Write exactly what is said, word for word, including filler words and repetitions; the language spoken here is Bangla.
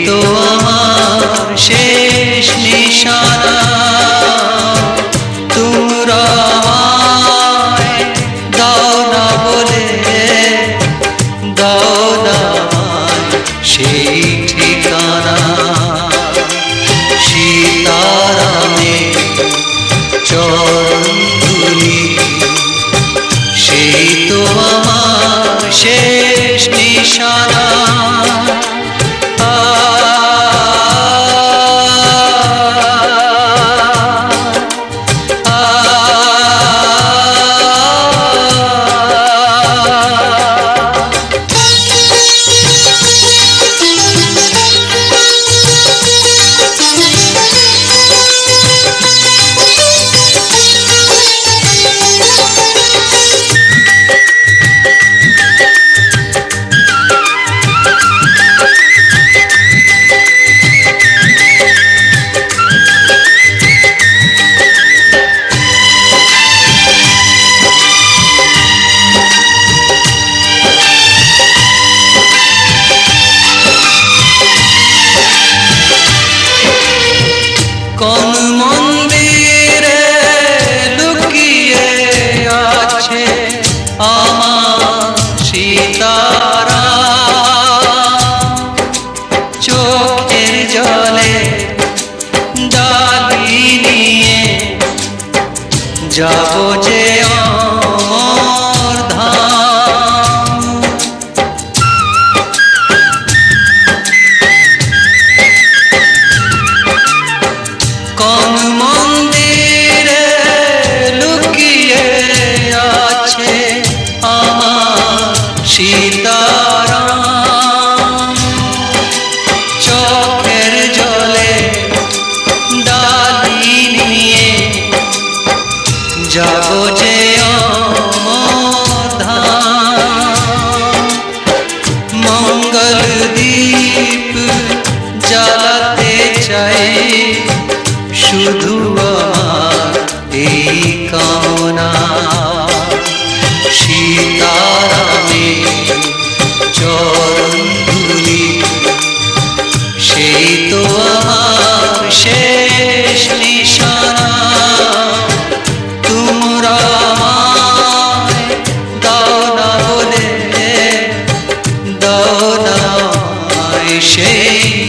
তো আমার শেষ নিশানা। তোমরা আমায় দাও না বলে, দাও না আমায় সেই ঠিকানা। সীতারামে চরণধুলি, সেই তো আমার শেষ নিশানা। কোন মন্দিরে লুকিয়ে আছে আমার সীতারাম? চোখের জলে ডালি নিয়ে যাব যে অমর ধাম। কোন মন্দিরে লুকিয়ে আছে আমার সীতারাম? চোখের জলে ডালি নিয়ে যাব যে অমর ধাম। মঙ্গল দীপ জ্বালাতে চাই শুধু আমার এই কামনা। সীতারামে চরণধুলি, সেই তো আমার শেষ নিশানা। তোমরা আমায় দাও না বলে, দাও না আমায় সেই